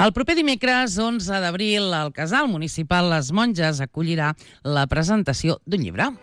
El proper dimecres 11 d'abril, el Casal Municipal Les Monges acollirà la presentació d'un llibre.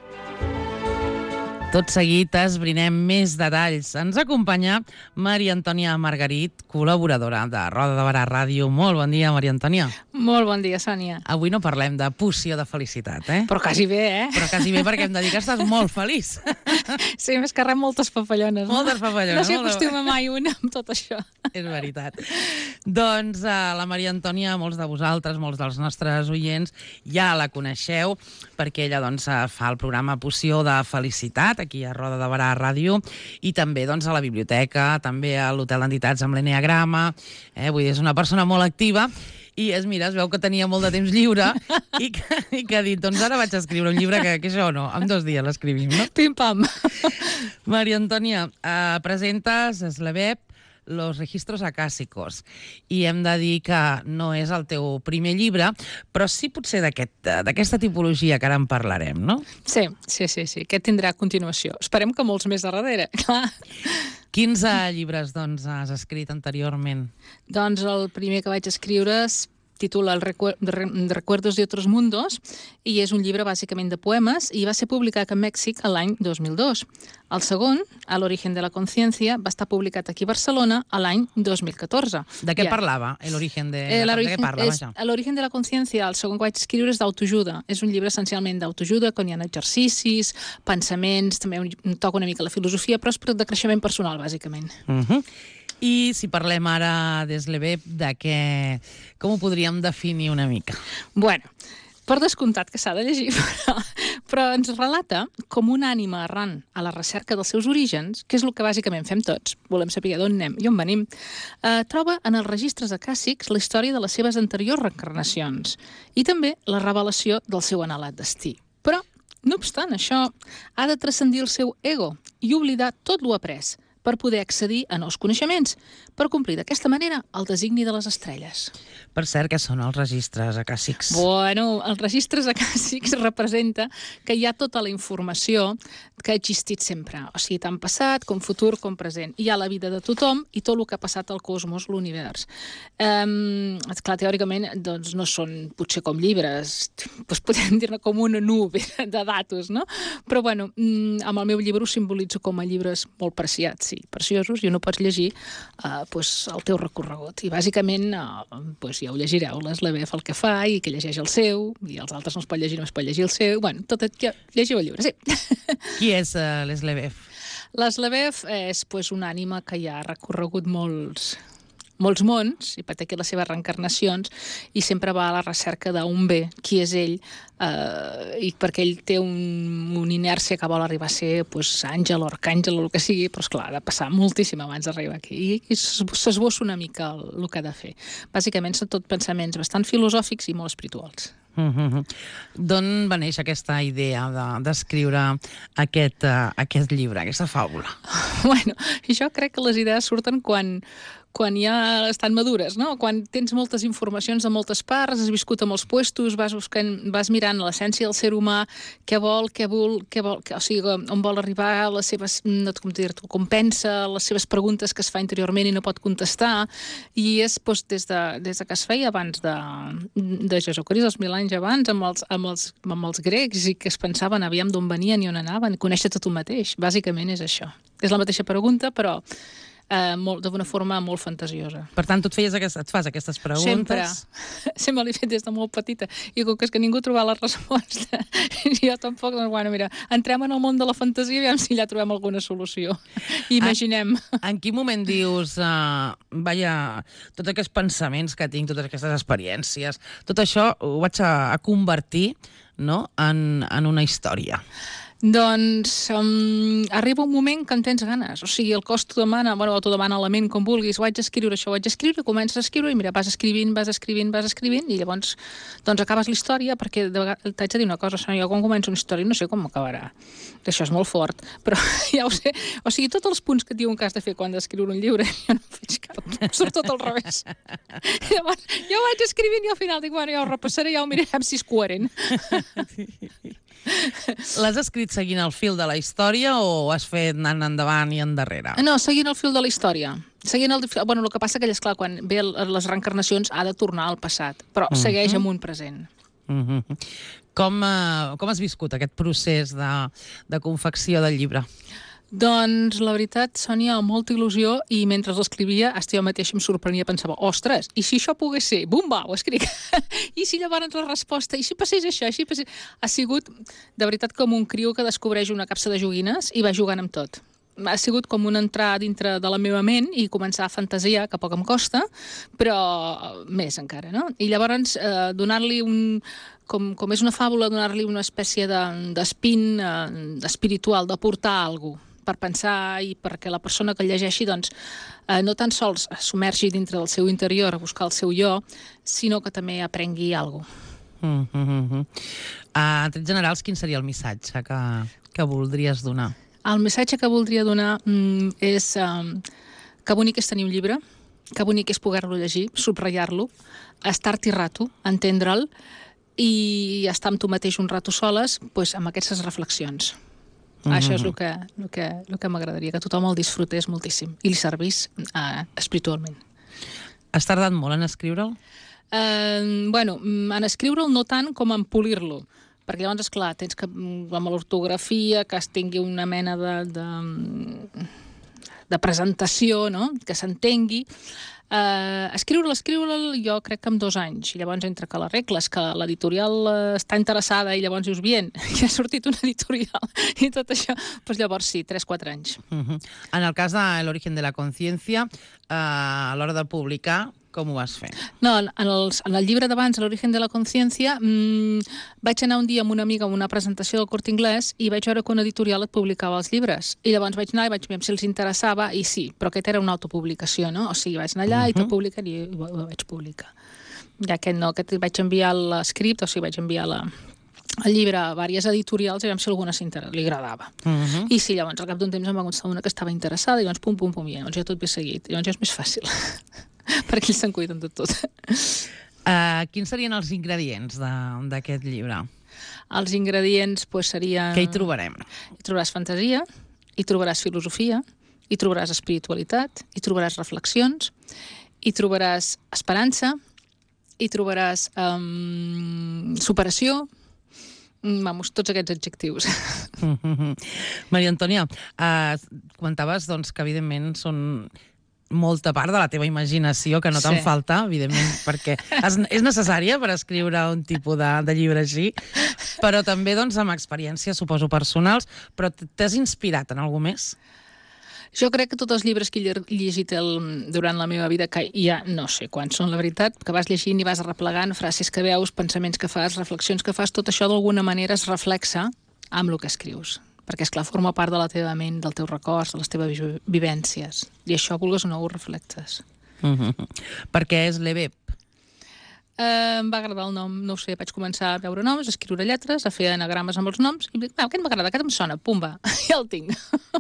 Tot seguit esbrinem més detalls. Ens acompanya Maria Antònia Margarit, col·laboradora de Roda de Barà Ràdio. Molt bon dia, Maria Antònia. Molt bon dia, Sònia. Avui no parlem de poció de felicitat, eh? Però quasi bé, eh? Però quasi bé, perquè hem de dir que estàs molt feliç. Sí, més que res, moltes papallones. Moltes papallones. No s'hi acostuma mai una amb tot això. És veritat. Doncs la Maria Antònia, molts de vosaltres, molts dels nostres oients, ja la coneixeu, perquè ella doncs, fa el programa Poció de Felicitat, aquí a Roda de Barà Ràdio, i també doncs, a la biblioteca, també a l'Hotel d'Entitats amb l'Enneagrama. Vull dir, és una persona molt activa, i es veu que tenia molt de temps lliure i que ha dit, doncs ara vaig a escriure un llibre que això no, en 2 dies l'escrivim, no? Pim-pam. Maria Antònia, presentes Sleveb, Los registros acásicos, i hem de dir que no és el teu primer llibre, però sí potser d'aquesta tipologia que ara en parlarem, no? Sí. Aquest tindrà continuació. Esperem que molts més de darrere, clar. Quins llibres, doncs, has escrit anteriorment? Doncs el primer que vaig escriure es titula Recuerdos de otros mundos i és un llibre bàsicament de poemes i va ser publicat a Mèxic l'any 2002. El segon, A l'origen de la conciencia, va estar publicat aquí a Barcelona l'any 2014. De què parlava? L'origen de què parla? L'origen de la conciencia, el segon que vaig escriure és d'autoajuda. És un llibre essencialment d'autoajuda, on hi ha exercicis, pensaments, també toca una mica la filosofia, però és de creixement personal, bàsicament. I si parlem ara d'Sleveb, com ho podríem definir una mica? Bueno, per descomptat que s'ha de llegir, però ens relata com una ànima errant a la recerca dels seus orígens, que és el que bàsicament fem tots, volem saber d'on anem i on venim, troba en els registres acàsics la història de les seves anteriors reencarnacions i també la revelació del seu anhelat destí. Però, no obstant això, ha de transcendir el seu ego i oblidar tot lo après per poder accedir a nous coneixements, per complir d'aquesta manera el designi de les estrelles. Per cert, què són els registres acàsics? Bueno, els registres acàsics representa que hi ha tota la informació que ha existit sempre, o sigui, tant passat com futur com present. Hi ha la vida de tothom i tot el que ha passat al cosmos, l'univers. Clar, teòricament, doncs no són potser com llibres, doncs podem dir-ne com una nube de datos, no? Però, bueno, amb el meu llibre ho simbolitzo com a llibres molt preciats, sí, preciosos, i on ho pots llegir el teu recorregut. I bàsicament ja ho llegireu, l'Sleveb el que fa i que llegeix el seu, i els altres no es pot llegir, només pot llegir el seu. Bueno, llegiu el llibre, sí. Qui és l'Sleveb? L'Sleveb és una ànima que ja ha recorregut molts mons i pateix les seves reencarnacions i sempre va a la recerca d'un bé, qui és ell, i perquè ell té una inèrcia que vol arribar a ser àngel o arcàngel o el que sigui, però esclar, ha de passar moltíssim abans d'arribar aquí i s'esbossa una mica el que ha de fer. Bàsicament són tot pensaments bastant filosòfics i molt espirituals. D'on va néixer aquesta idea d'escriure aquest llibre, aquesta fàbula? Bueno, jo crec que les idees surten quan ja estan madures, no? Quan tens moltes informacions de moltes parts, has viscut a molts puestos, vas mirant l'essència del ser humà, què vol, o sigui, on vol arribar, les seves, com pensa, les seves preguntes que es fa interiorment i no pot contestar, i és des de que es feia abans de Jesucrist, 2.000 anys abans, amb els grecs, i que es pensaven aviam d'on venien i on anaven, conèixer-te tu mateix, bàsicament és això. És la mateixa pregunta, però d'una forma molt fantasiosa. Per tant, tu et fas aquestes preguntes? Sempre l'he fet des de molt petita. I com que és que ningú troba la resposta, jo tampoc, doncs, bueno, mira, entrem en el món de la fantasia i veiem si allà trobem alguna solució. Imaginem. En quin moment dius, tots aquests pensaments que tinc, totes aquestes experiències, tot això ho vaig a convertir, no?, en una història? Doncs arriba un moment que en tens ganes. O sigui, el cos t'ho demana, t'ho demana la ment com vulguis, ho vaig a escriure, comences a escriure i mira, vas escrivint i llavors doncs acabes la història, perquè t'haig de dir una cosa, jo quan començo una història no sé com acabarà. Això és molt fort, però ja ho sé. O sigui, tots els punts que et diuen que has de fer quan has d'escriure un llibre, jo no faig cap, surt tot al revés. Llavors, jo vaig escrivint i al final dic, ja ho repassaré, ja ho mirarem si és coherent. L'has escrit seguint el fil de la història o has fet anant endavant i endarrere? No, seguint el fil de la història. Seguint el que passa que, esclar, quan ve les reencarnacions ha de tornar al passat, però segueix amb un present. Com has viscut aquest procés de confecció del llibre? Doncs la veritat, Sònia, amb molta il·lusió, i mentre l'escrivia, jo mateixa em sorprenia, pensava, ostres, i si això pogués ser? Bumba, ho escric! I si llavors la resposta, i si passés això, i si passés... Ha sigut, de veritat, com un criu que descobreix una capsa de joguines i va jugant amb tot. Ha sigut com un entrar dintre de la meva ment i començar a fantasiar, que poc em costa, però més encara, no? I llavors donar-li com és una fàbula, donar-li una espècie d'espín espiritual, de portar alguna cosa per pensar i perquè la persona que el llegeixi doncs, no tan sols submergi dintre del seu interior a buscar el seu jo, sinó que també aprengui alguna cosa. En trets generals, quin seria el missatge que voldries donar? El missatge que voldria donar és que bonic és tenir un llibre, que bonic és poder-lo llegir, subratllar-lo, estar-t'hi rato, entendre'l i estar amb tu mateix un rato soles amb aquestes reflexions. Això és el que m'agradaria, que tothom el disfrutés moltíssim i li servís espiritualment. Has tardat molt en escriure'l? En escriure'l no tant com en polir-lo, perquè llavors, esclar, tens que, amb l'ortografia, que es tingui una mena de presentació, no?, que s'entengui. Escriure'l jo crec que en 2 anys, i llavors entre que l'arregles, que l'editorial està interessada i llavors dius, bien, ja ha sortit un editorial i tot això, doncs llavors sí, 3-4 anys. En el cas de l'Origen de la Conciencia, a l'hora de publicar, com ho vas fer? No, en el llibre d'abans, l'Origen de la Conciencia, vaig anar un dia amb una amiga a una presentació del Corte Inglés i vaig veure que una editorial et publicava els llibres. I llavors vaig anar i vaig veure si els interessava, i sí, però aquesta era una autopublicació, no? O sigui, vaig anar allà i te publiquen i ho vaig publicar. Ja aquest no, aquest vaig enviar l'escript, o sigui, vaig enviar el llibre a diverses editorials i vam si alguna li agradava. I sí, llavors al cap d'un temps em va contestar una que estava interessada i llavors pum, i llavors ja tot ve seguit. I llavors ja és més fàcil. Perquè ells se'n cuiden de tot. Quins serien els ingredients d'aquest llibre? Els ingredients serien... Què hi trobarem? Hi trobaràs fantasia, hi trobaràs filosofia, hi trobaràs espiritualitat, hi trobaràs reflexions, hi trobaràs esperança, hi trobaràs superació, tots aquests adjectius. Maria Antònia, comentaves que evidentment són molta part de la teva imaginació, que no te'n falta, evidentment, perquè és necessària per escriure un tipus de llibre així, però també amb experiències, suposo, personals, però t'has inspirat en algú més? Jo crec que tots els llibres que he llegit durant la meva vida, que ja no sé quants són, la veritat, que vas llegint i vas arreplegant frases que veus, pensaments que fas, reflexions que fas, tot això d'alguna manera es reflexa amb el que escrius. Perquè, esclar, forma part de la teva ment, dels teus records, de les teves vivències. I això, vulgues o no, ho reflectes. Per què és l'EBEP? Em va agradar el nom, no ho sé, vaig començar a veure noms, a escriure lletres, a fer anagrames amb els noms, i aquest m'agrada, aquest em sona, pumba, ja el tinc.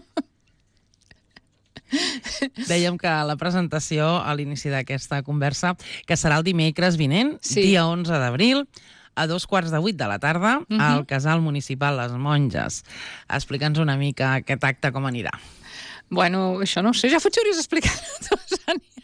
Dèiem que la presentació, a l'inici d'aquesta conversa, que serà el dimecres vinent, dia 11 d'abril, a 2:15 de la tarda, al Casal Municipal Les Monges. Explica'ns una mica aquest acte com anirà. Bueno, això no ho sé, ja potser hauries explicat tu, Sònia.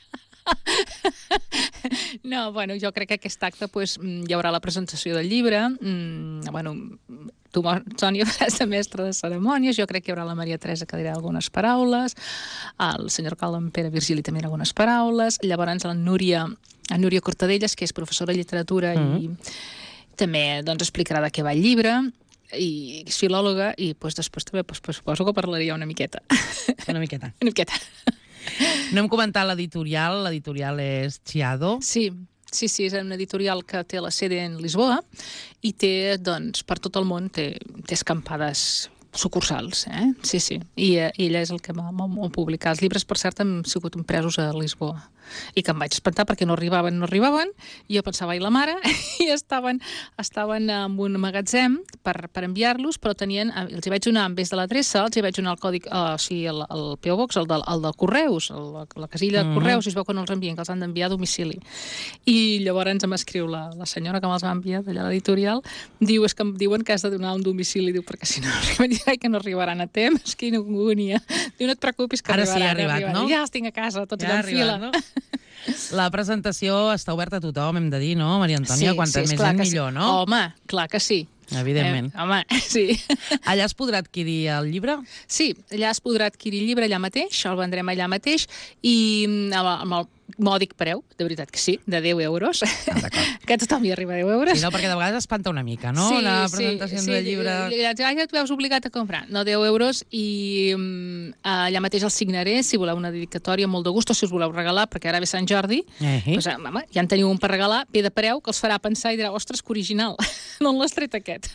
No, bueno, jo crec que aquest acte hi haurà la presentació del llibre, tu, Sònia, faràs de mestre de cerimònies, jo crec que hi haurà la Maria Teresa que dirà algunes paraules, el senyor alcalde en Pere Virgili també dirà algunes paraules, llavors la Núria Cortadellas, que és professora de literatura i també explicarà de què va el llibre, i és filòloga, i després també suposo que parlaria una miqueta. Una miqueta. Una miqueta. No hem comentat l'editorial és Chiado. Sí, és una editorial que té la sede en Lisboa i té, per tot el món, té escampades sucursals, sí. I ella és el que va publicar. Els llibres, per cert, han sigut impresos a Lisboa. I que em vaig espantar perquè no arribaven, i jo pensava, i la mare? I estaven en un magatzem per enviar-los, però els hi vaig donar, en vez de l'adreça, els hi vaig donar el còdig, el P.O. Box, el de Correus, la casilla de Correus, i es veu que no els envien, que els han d'enviar a domicili. I llavors em escriu la senyora que me'ls va enviar d'allà a l'editorial, diu, és que em diuen que has de donar un domicili, diu, perquè si no, Sai que no arribaran a temps, quina angúnia. Diu, no et preocupis que Ara sí, arribaran. ha arribat, no? Ja els tinc a casa, tots Ja ha en fila. arribat, no? La presentació està oberta a tothom, hem de dir, no, Maria Antònia? Quanta més gent, millor, no? Home, clar que sí. Evidentment. Home, sí. Allà es podrà adquirir el llibre? Sí, allà es podrà adquirir el llibre allà mateix, el vendrem allà mateix, i amb el mòdic preu, de veritat que sí, de 10 euros, que a tothom hi arriba a 10 euros. Sí, no, perquè de vegades espanta una mica, no? La presentació del llibre... Sí, ja et veus obligat a comprar. No, 10 euros, i allà mateix el signaré, si voleu una dedicatòria molt de gust, o si us voleu regalar, perquè ara ve Sant Jordi, doncs, home, ja en teniu un per regalar, ve de preu, que els farà pensar i dirà, ostres, que original, no l'has tret aquest.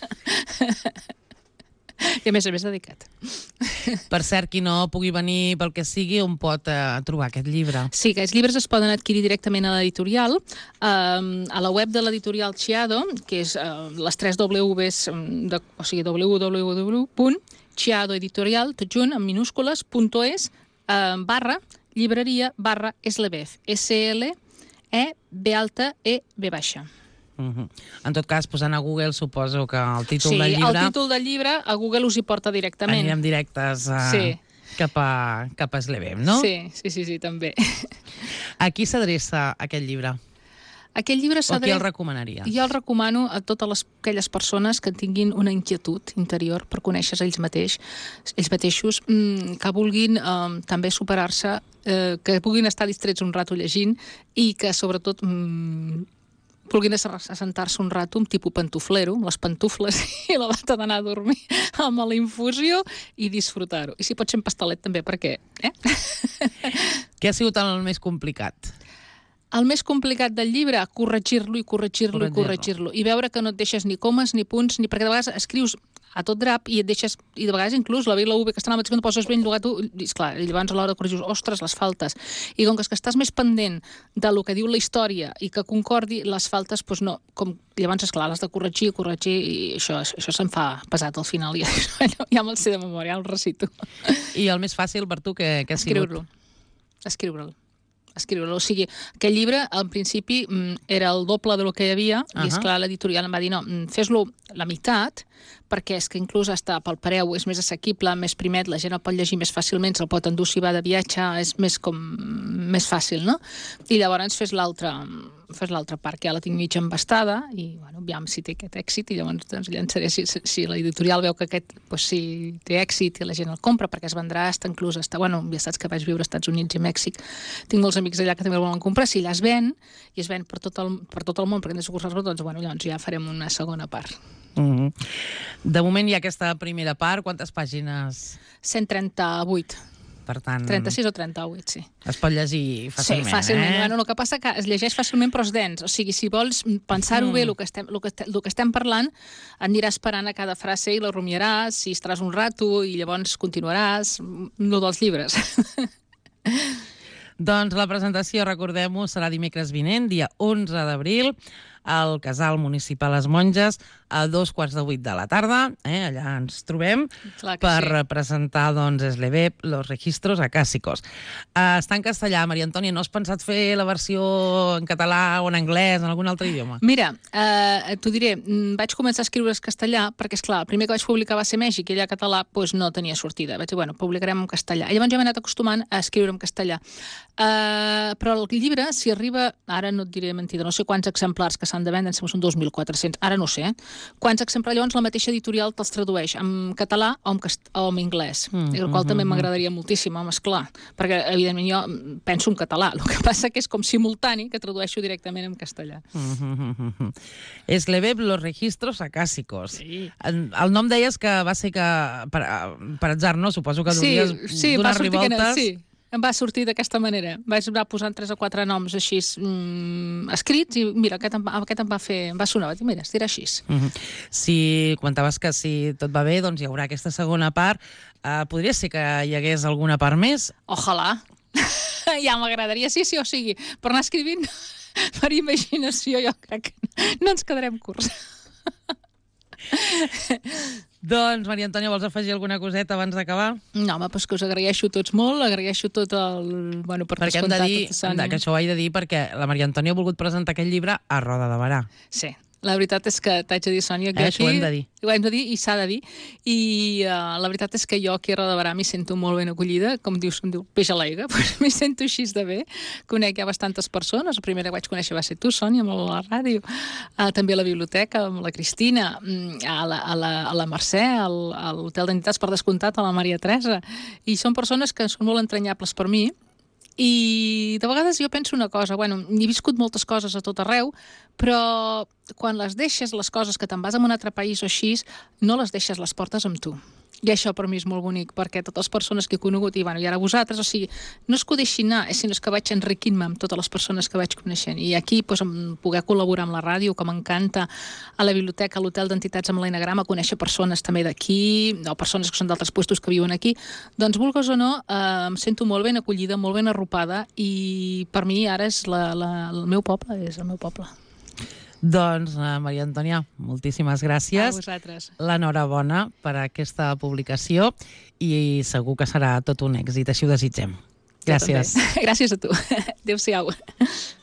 I a més dedicat. Per cert, qui no pugui venir pel que sigui, on pot trobar aquest llibre? Sí, aquests llibres es poden adquirir directament a l'editorial, a la web de l'editorial Chiado, que és les 3 Ws, o sigui, www.chiadoeditorial, tot junt, en minúscules, .es, /llibreria/Eslebev, SLEB baixa. En tot cas, posant a Google, suposo que el títol del llibre... Sí, el títol del llibre a Google us hi porta directament. Anirem directes cap a Eslebev, no? Sí, també. A qui s'adreça aquest llibre? Aquest llibre s'adreça... O qui el recomanaria? Jo el recomano a totes aquelles persones que tinguin una inquietud interior per conèixer ells mateixos, que vulguin també superar-se, que puguin estar distrets un rato llegint i que, sobretot, vulguin assentar-se un rato amb tipus pantuflero, amb les pantufles i la bata d'anar a dormir amb la infusió i disfrutar-ho. I si pot ser en pastelet també, per què? Què ha sigut el més complicat? El més complicat del llibre, corregir-lo i veure que no et deixes ni comes ni punts, perquè de vegades escrius a tot drap i et deixes, i de vegades inclús la V i la V que estan al mateix, quan poses ben llogat, i esclar, llavors a l'hora de corregir, ostres, les faltes. I com que estàs més pendent de lo que diu la història i que concordi, les faltes, doncs no, llavors, esclar, l'has de corregir, i això se'm fa pesat al final, ja me'l sé de memòria, el recito. I el més fàcil per tu, què ha sigut? Escriure'l. O sigui, aquest llibre, al principi, era el doble del que hi havia, i esclar, l'editorial em va dir, no, fes-lo la meitat, perquè és que inclús està pel preu, és més assequible, més primet, la gent el pot llegir més fàcilment, se'l pot endur si va de viatge, és més fàcil, no? I llavors fes l'altra part, que ja la tinc mig embastada, i, bueno, aviam si té aquest èxit, i llavors doncs, llançaré, si l'editorial veu que aquest, si té èxit i la gent el compra, perquè es vendrà inclús, bueno, ja saps que vaig viure als Estats Units i Mèxic, tinc molts amics allà que també el volen comprar, si allà es ven, i es ven per tot el món, perquè hem de sucursals, doncs, bueno, llavors ja farem una segona part. De moment hi ha aquesta primera part, quantes pàgines? 138. Per tant... 36 o 38, sí. Es pot llegir fàcilment, Sí, fàcilment. Bueno, el que passa que es llegeix fàcilment, però és dens. O sigui, si vols pensar-ho bé, el que estem parlant, aniràs parant a cada frase i la rumiaràs, i estaràs un rato, i llavors continuaràs, no dels llibres. Doncs la presentació, recordem-ho, serà dimecres vinent, dia 11 d'abril, al Casal Municipal Les Monges, a 7:45 de la tarda. Allà ens trobem per presentar, doncs, Eslebev, los registros acásicos. Està en castellà, Maria Antònia. No has pensat fer la versió en català o en anglès, en algun altre idioma? Mira, t'ho diré, vaig començar a escriure en castellà, perquè, esclar, el primer que vaig publicar va ser Mèxic, i allà català doncs, no tenia sortida. Vaig dir, bueno, publicarem en castellà. I llavors ja m'he anat acostumant a escriure en castellà. Però el llibre, si arriba, ara no et diré mentida, no sé quants exemplars que s'han de vendre, em sembla són 2.400, ara no sé, quants exemplars, llavors la mateixa editorial te'ls tradueix en català o en anglès, el qual també m'agradaria moltíssim, home, esclar, perquè evidentment jo penso en català, el que passa que és com simultani que tradueixo directament en castellà. Eslebev, los registros acásicos. El nom deies que va ser per atzar, no? Suposo que donies donar revoltes. Sí, em va sortir d'aquesta manera. Vaig anar posant 3 o 4 noms així escrits i mira, aquest em va sonar. Vaig dir, mira, es dirà així. Si comentaves que si tot va bé, doncs hi haurà aquesta segona part. Podria ser que hi hagués alguna part més? Ojalà. Ja m'agradaria, sí, o sigui, per anar escrivint per imaginació jo crec que no ens quedarem curts. Doncs, Maria Antònia, vols afegir alguna coseta abans d'acabar? No, home, doncs que us agraeixo tots molt, agraeixo tot el... Bueno, per descomptat, que això ho he de dir perquè la Maria Antònia ha volgut presentar aquest llibre a Roda de Barà. Sí, La veritat és que t'haig de dir, Sònia, que aquí... Això ho hem de dir. Ho hem de dir i s'ha de dir. I la veritat és que jo aquí a Roda de Berà m'hi sento molt ben acollida, com dius, em diu peix a l'aigua, doncs m'hi sento així de bé. Conec ja bastantes persones. La primera que vaig conèixer va ser tu, Sònia, amb la ràdio. També a la biblioteca, amb la Cristina, a la Mercè, a l'Hotel d'Entitats, per descomptat, a la Maria Teresa. I són persones que són molt entranyables per mi. I de vegades jo penso una cosa, bueno, he viscut moltes coses a tot arreu, però quan les deixes, les coses que te'n vas a un altre país o així, no les deixes, les portes amb tu. I això per mi és molt bonic, perquè totes les persones que he conegut, i ara vosaltres, o sigui, no és que ho deixi anar, sinó que vaig enriquint-me amb totes les persones que vaig coneixent. I aquí, poder col·laborar amb la ràdio, que m'encanta, a la biblioteca, a l'Hotel d'Entitats amb l'Enagrama, conèixer persones també d'aquí, o persones que són d'altres puestos que viuen aquí, doncs, vulgues o no, em sento molt ben acollida, molt ben arropada, i per mi ara és el meu poble, és el meu poble. Doncs, Maria Antònia, moltíssimes gràcies. A vosaltres. L'enhorabona per aquesta publicació i segur que serà tot un èxit, així ho desitgem. Gràcies. Gràcies a tu. Adéu-siau.